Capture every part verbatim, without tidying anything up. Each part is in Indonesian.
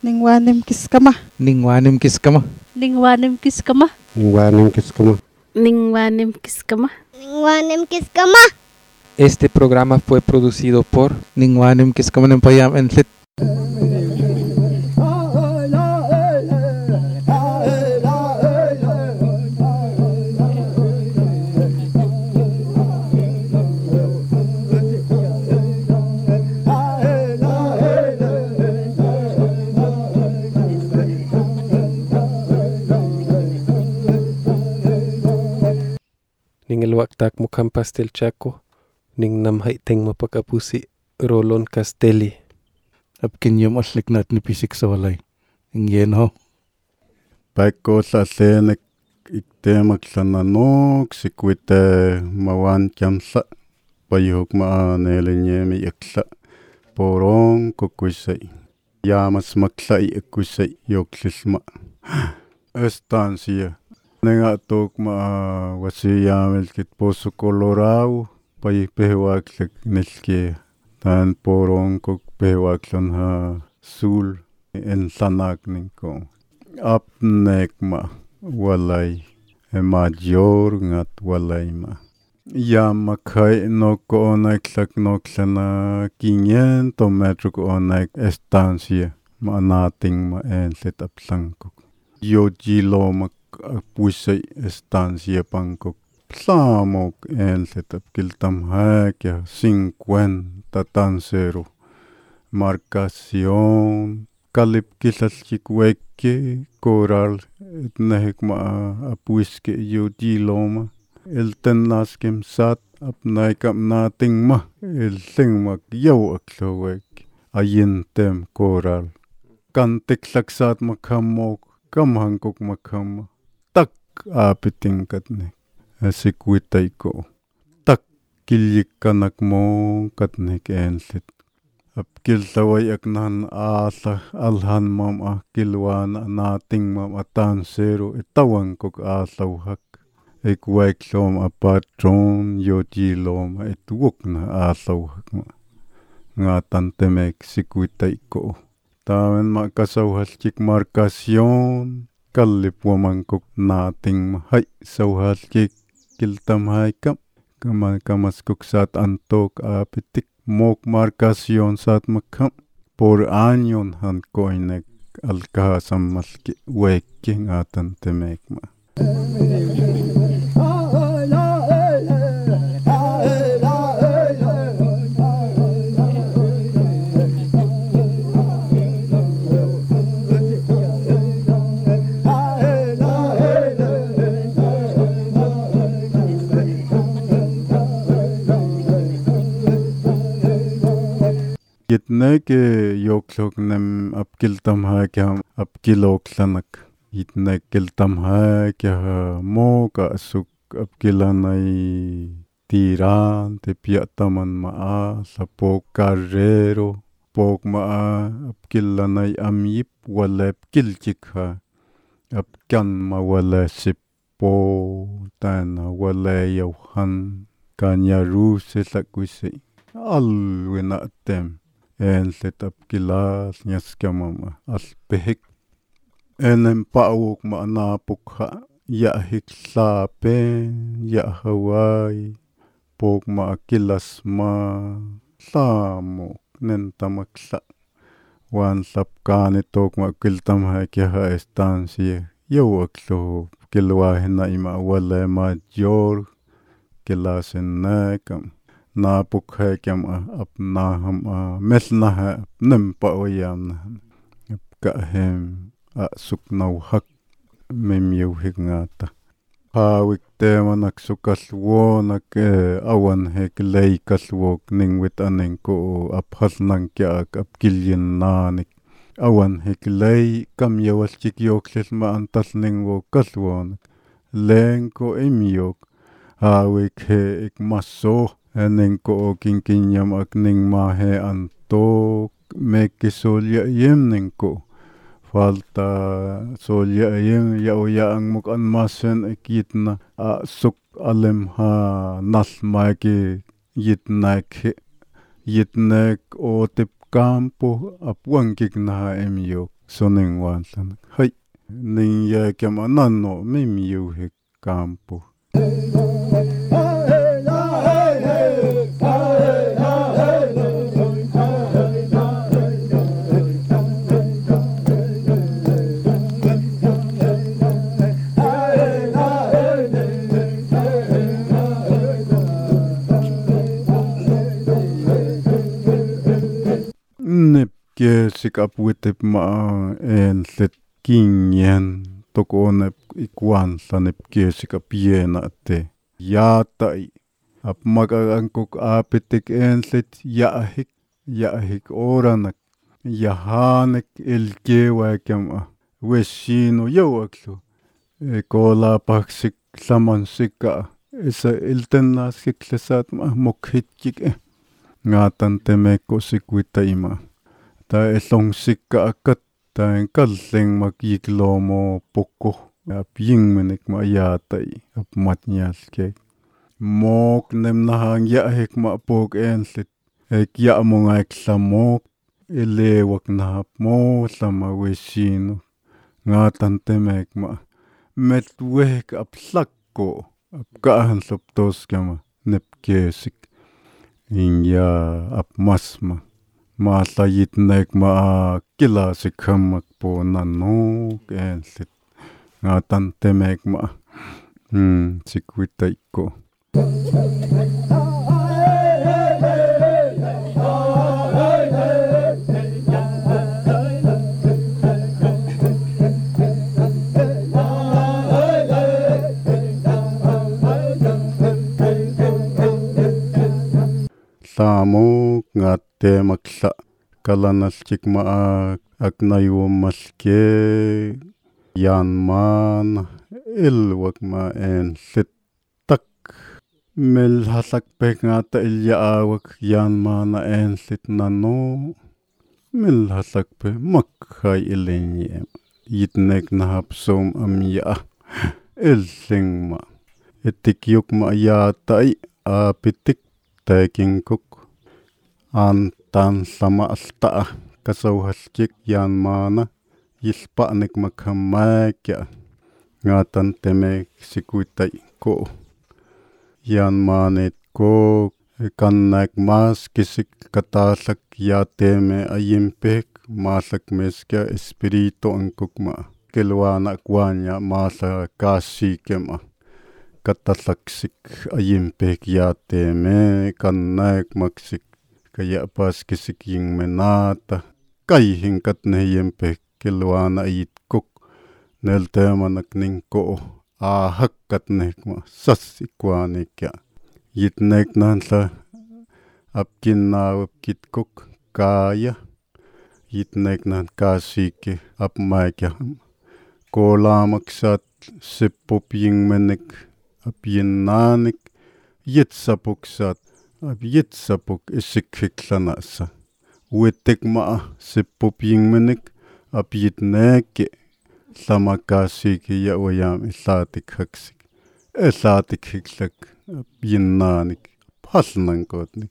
Ningwanim kiskama. Ningwanim kiskama. Ningwanim kiskama. Ningwanim kiskama. Ningwanim kiskama. Ningwanim kiskama. Este programa fue producido por Ningwanim Kiskama Nempayam Entlit. Ning elwaktak mukhang pastel chaco. Ning namhay teng mapakapusi Rolon Castelli. Apkin yung aslik nat ni pisik sa walay. Ing yen ho. Paiko sa senek ikte magsananok sikwite mawan kiamsa. Payhok maanelinye mi yaksa. Porong kukusay. Yamas maksa ikusay yoksisma. Estancia. Nenga tok ma wasi yamel kit Poso Colorado. Pay pehuaklak nilke tan porong kok pehuaklon ha sul en sanak ningko apnek ma walay e major ngat walay ma ya makhay no ko onak lak noksana quinientos metro ko onak estancia ma nating ma en set apsangkok yo jilo mak pusay estancia pangkok Plamok en setap kiltam hakia cincuenta tan cero marcación kalip kisal chikweke coral etnehek ma apuiske yo jiloma el tenaskem sat apnaikam nating ma el singmak yaw aklowek ayintem coral kantik laksat makamok kamhangkok makama tak apiting katne Sikwitay ko. Tak kilik kanak mo katnik ensit. Apkil taway aknan asa alhan mam akilwan nating mam atan sero itawang kok asawhak. Ikwek lom apatron yojilom itwok na asawhak ma. Nga tantemek sikwitay ko. Tawen makasawhal chik markasyon. Kalip wamangkok nating mahay sawhal chik. Kiltam haikam kama kamas kuksat antok apitik mok markasion sat makam por añon han koinek alkahasam malki weki ngatan temekma Gitne ke yoklok nem apkiltam ha kya apkilok lanak gitne kiltam ha kya mo ka suk apkilanay tiran te piataman maa sa pok carrero pok maa apkilanay amyip wala apkilchik ha apkan ma wala sipo tana wala yawhan kanya ruse sakwisi alwina tem en setap kilas nyaskamama aspehik enem pauk ma napukha ya hiksape ya hawai pok ma kilas ma samo nen tamaksa wan sapkane tok ma kiltam ha kya ha estancia yo aklo kilwa hina ima wala major kilasen nakam napuk hai kiam apna ham mesna ha nempa oyam ka hem a suknau hak memyu hingata hawik tema nak sukaswo nak awan hek lei kaswok ning wit aning ko aphas nang kya apkilyin nanik awan hek lei kam yawas chik yok sesma antas ning wo kaswon leng ko emyok hawik he ik maso Ening ko kinkinyam ak ning mahe antok meki solya yem ning ko falta solya yem ya oya ang muk an masen ekitna a suk alem ha nas maiki yitnak yitnak o tip campo apuangkik na emyok soning wanlan hai ning ya kama nanno mim yu he kampo nip ke sikap witip ma en let kinyen tokone ikwan sanip ke sikap yena te ya tai ap magangkok apitik en let yahik yahik oranak yahanek elkewa kama weshino yowaklo e kola paksik samansika isa iltenna siklesat ma mokhitkik e ngatan temeko sikwita ima ta elong sikka akat ta kalleng makiklomo poko ap yingmenik ma yatai ap matnyalke mok nem nahang yahik ma pok ensit ek ya mo nga eklamok elewak na mo sama weshino ngatan temek ma metwek ap lakko ap kahan soptos kama nepkesik Inya ap masma masa yitnek ma kila sikhamak po nano kensit ngatan temek ma hmm sikwita ko Samo ngate maksa kalanas cikma aknayu maske yan man ilwak ma en sitak mel hasak pek ngata ilya awak yan mana en sit nano mel hasak pe makhai ilenye yitnek nahap som amya ilsing ma etik yuk ma ya tai apitik taking cook an tan sama alta kasaw haskik yan mana yispanik makhamakya ngatan temek sikuitay ko yan manet ko kannak mas kisik katasak yateme ayimpek masak meska espiritu ang kukma kelwana kwanya masa kasikema katasaksik ayimpek yateme kannak maksik kaya pas kisik yung menata kay hingkat na yimpek kelwana ayitkuk nel tema nakning ko ahak katnek ma sas ikwanik ya yitnek nansa apkin na apkitkuk kaya yitnek nan kasike apmaikya kola maksat sipop yung menik apyin nanik yitsapuksat ap yitsapuk isikiklanasa witik ma sipop yung menik ap yitneke sama kasike ya wayam isatik haksik isatik hiklak ap yinnanik pasnang kotnik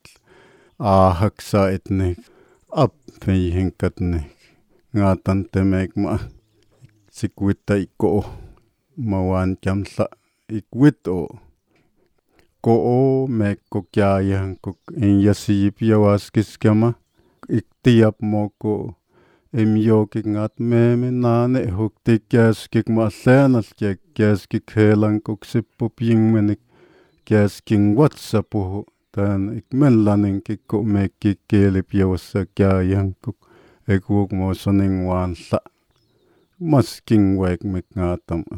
ahak sa itnik ap hingkatnik ngatan temek ma sikwita iko mawan chamsa ikwit o ko o mek ko kya kuk in yasip yawaskis kama iktiap mo ko emyo kik ngat meme nane hukti kyas kik ma senas kik kyas kik helang kuk sipop ying menik kyas king whatsapp ho tan ikmen laning kik ko mek kik kelip yawasa kya yang kuk ekwuk mo soning wan sa mas king wek mek ngatam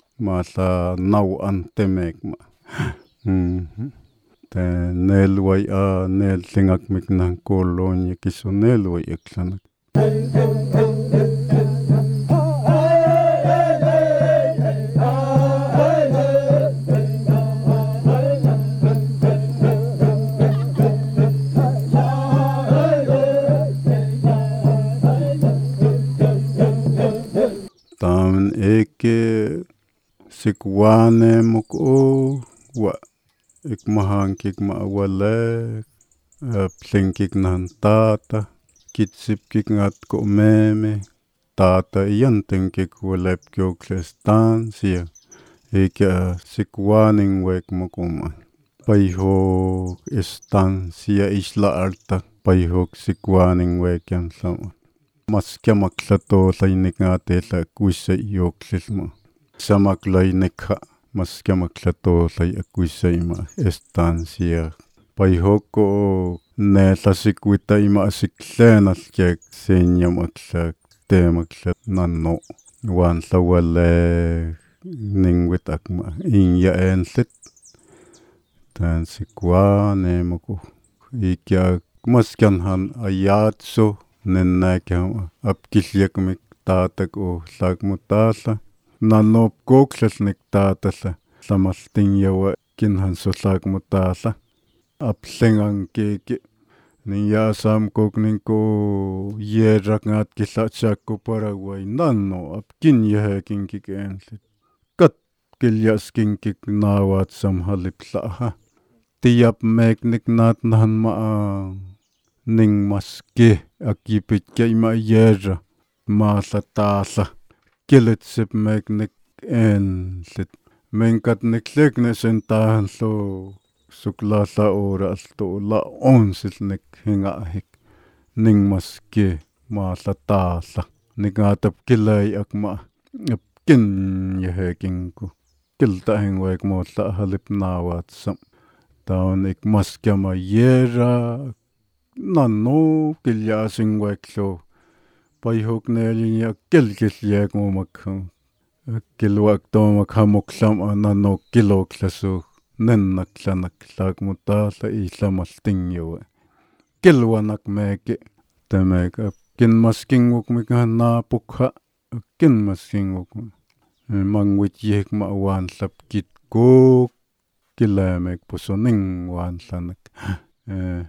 masa naw antemek ma hmm te nelway a nel singak mek nang kolonya kiso nelway eksanak tamen eke sikwane muko wa ik mahang kik maawale pling kik nan tata kitsip kik ngat ko meme taata iyantenkik walapkiokla estancia ika sikwaning wek mukuma paihok estancia isla alta paihok sikwaning wek yan sama maskiamaklato lainikatela kuisa ioklilma samaklainikha maskiamaklato lai akuisaima estancia paihoko netlasikwita ima asiklenalkiak senyamaklak temaklak nanno wan tlawale ningwit akma inya enlit tan sikwa nemoko ikya maskanhan ayatso nennakam apkilyakmik tatak o tlakmutala nanop koklalnik tatala tlamaltinyawa kinhan so tlakmutala aplengan keke niya sam kokninko yerak ngat kilachako Paraguay nanno apkin yahakin kikenslit kat kilyaskin kik nawat sam haliplaha tiyap meknik nat nahan maa ning maske akipit kay ma yera malatala kilitsip meknik enslit menkat niklekne sentahan lo suklala ora alto la onsilnek hingahik ning maske malatala nigatap kilay akma apkin yahekinku kilta hingwek motla halip nawat sam taon ik maske ma yera nanno kilyasing weklo paihok nelinya kilkilyak mo makhang kilwak to makhamoklam nanno kiloklaso nennaklanak lagmutala islamaltingyo kilwanak meke temek kin maskinguk mikhan napukha kin maskinguk mangwit yek ma wan lap kit ko kilamek pusoning wan lanak eh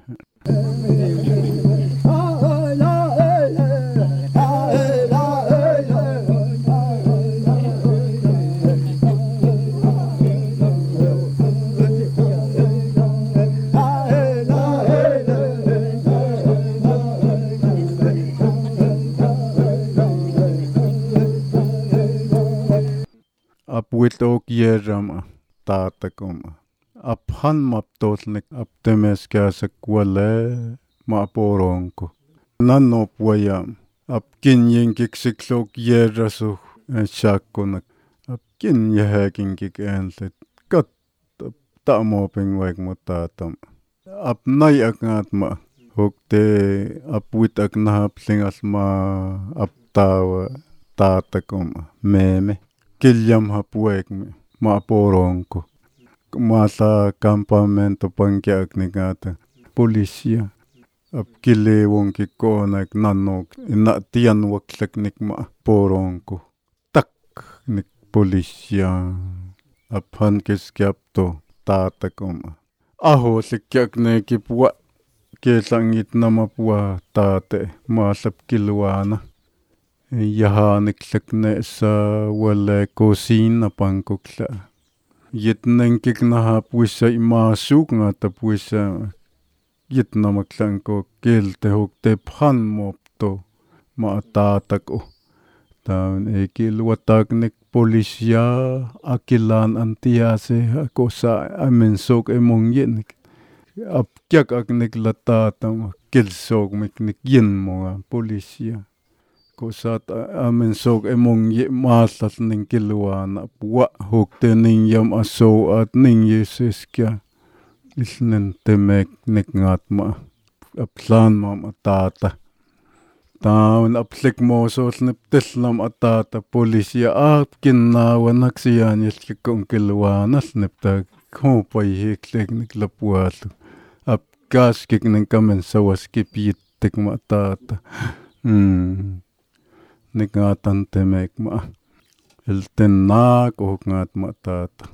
apwitok yerama tatakoma aphan maptolnik aptemeskasak wale maaporonko nanno puayam apkin yinkiksiklok yerasu shakkonak apkin yahakinkik enlet kat tamoping wek mutatam apnay akngatma hokte apwit aknahaplingalma aptawa tatakoma meme kilyam hapuekme maaporonko masa campamento pangkiak nikata policia apkile wonki konak nanok na tian waklak nikma poronko tak nik policia aphan kiskapto tatakoma aho sikyak nekipwa kesangit namapwa tate masap kilwana yahanikklakne sa wala cocina pankokla yitnenkik nahapuisa imasuk nga tapuisa yitnamaklanko kelte hokte phan mopto maatatak o taon ekilwataknek policia akilan antiase ako sa amensok emong yenik apkyak aknek latatam kelsok meknik yen mo policia kosat amensok emong ye malas ning kilwana puwa hokte ning yam aso at ning yeses kya isnen temek nek ngatma aplan mam atata taon aplik mo so snepteslam atata policia apkin nawanak siyan yelkikong kilwana snepta kompay heklek nek lapuato apkas kik ning kamen sawas kipyitek matata hmm nikatan temek ma elten na ko ngat matata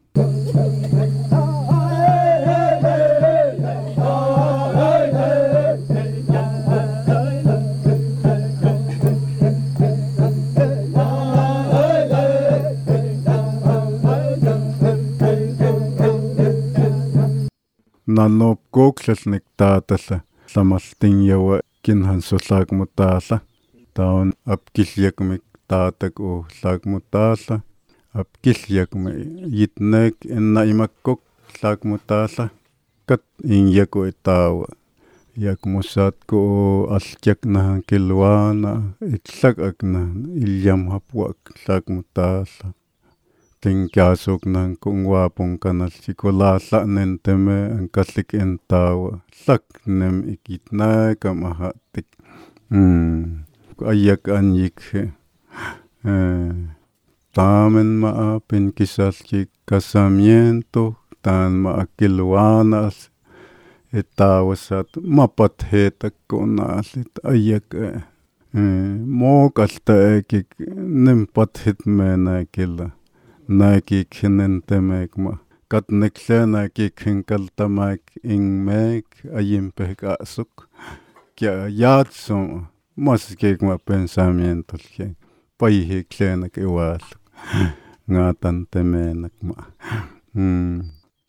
nanop koklasnik tatala samalting yawa kinhan sulag mutala taon apkilyakmik taatak o tlakmutaalla apkilyakmi yitnek ennaimakkok tlakmutaalla kat inyako itawa yakmusatko alkyaknahan kilwana itlakakna ilyam hapuak tlakmutaalla tinkiasuknan kungwapon kanal chikolaalla'nen teme ankaslik entawa tlaknem ikitnakam ahatik mm ayak anyikhe eh tamen maa pinkisalchik casamiento tan maa kilwanas etawasat mapathetak konalit ayak eh mokalta ekik nempathit mena kila nakik hinentemekma katneklena kikhin kaltamak ingmek ayimpek asuk kya yatso mas kikma pensamiento kya paihiklenak iwal ngatan temenakma hmm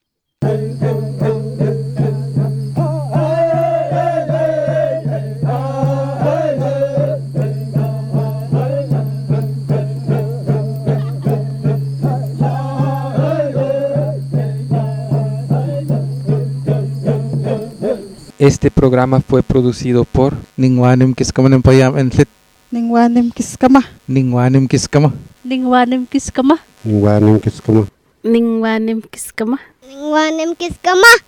Este programa fue producido por Ningwanim Kiskama Nempayam Entlit Ningwanim Kiskama. Ningwanim Kiskama Ningwanim kiskama. Ningwanim kiskama. Ningwanim kiskama. Ningwanim kiskama.